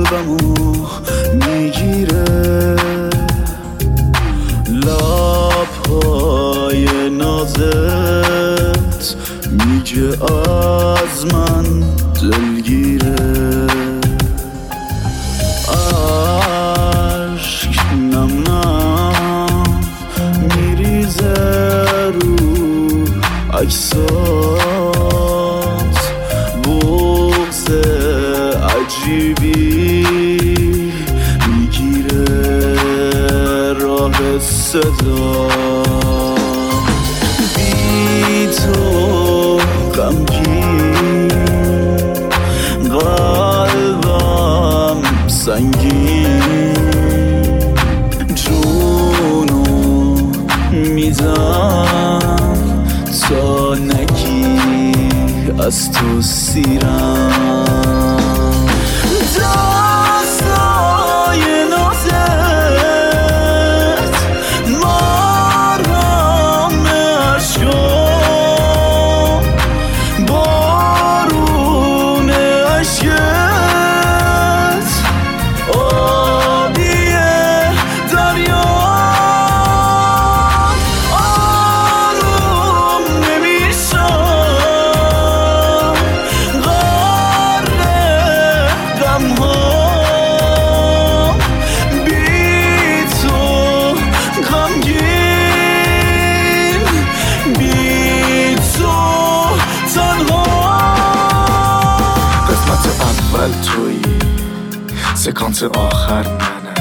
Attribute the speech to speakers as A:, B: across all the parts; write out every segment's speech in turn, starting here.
A: قلبمو میگیره، لبهای نازت میگه از من دلگیره. عشق نم نم میریزه رو عکسات، بغض عجیبی میگیره راه صدا. بی تو غمگین، قلبم سنگین، جونو میدم تا نگی از تو سیرم. دستای نازت مرهم عشقم، بارون عشقت آبی دریا. آروم نمیشم غرق غمهام، بی تو غمگین، بی تو تنها.
B: قسمت اول تویی، سکانس آخر منم،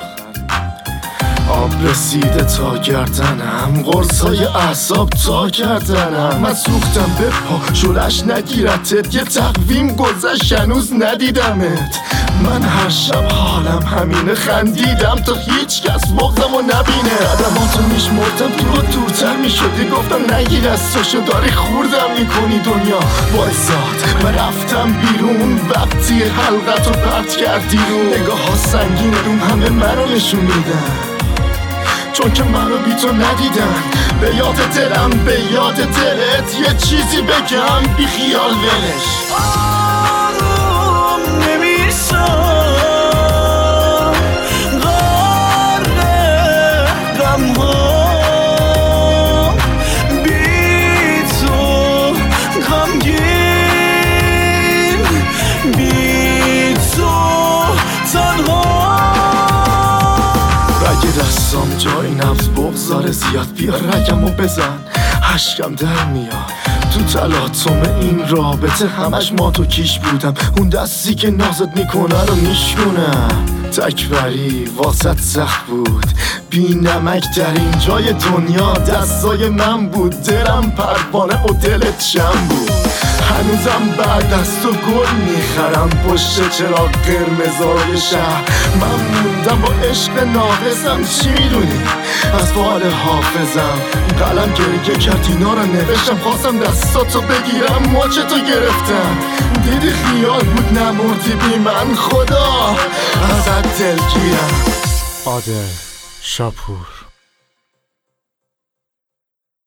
B: آب رسیده تا گردنم، قرصای اعصاب تا گردنم. من سوختم به پا شلش نگیرتت، یه تقویم گذشت هنوز ندیدمت. من هر شب حالم همینه، خندیدم تا هیچ کس بغضمو نبینه. قدماتو میشمردم دور و دورتر میشدی، گفتم نگیر از ساشو داری خوردم میکنی دنیا با ازاد. من رفتم بیرون وقتی حلقتو پرت کردی رو، نگاه ها سنگین روم همه منو نشون میدن، چون که منو بی تو ندیدن. به یاد دلم به یاد دلت یه چیزی بگم، بی خیال ولش.
A: آروم نمیشم غرق غمهام، بی تو غمگین، بی تو تنها.
B: رگ دستام جای نبض بغضاره زیاد، بیا رگمو بزن عشقم در میاد. تو تلاطم این رابطه همش ما تو کیش بودم، اون دستی که نازت میکنه رو میشکنم. تکبری واسط سخت بود، بی نمک در این جای دنیا دستای من بود. دلم پروانه و دلت شم بود، هنوزم بعد از تو گل میخرم پشت چراغ قرمزای شهر. من موندم با عشق ناقصم، چی میدونی از فعال حافظم. قلم گریه کرد اینا رو نوشتم، خواستم دستاتو بگیرم ماچتو گرفتم. دیدی خیال بود نمردی بی من، خدا ازت دلگیرم. عادل شاپور.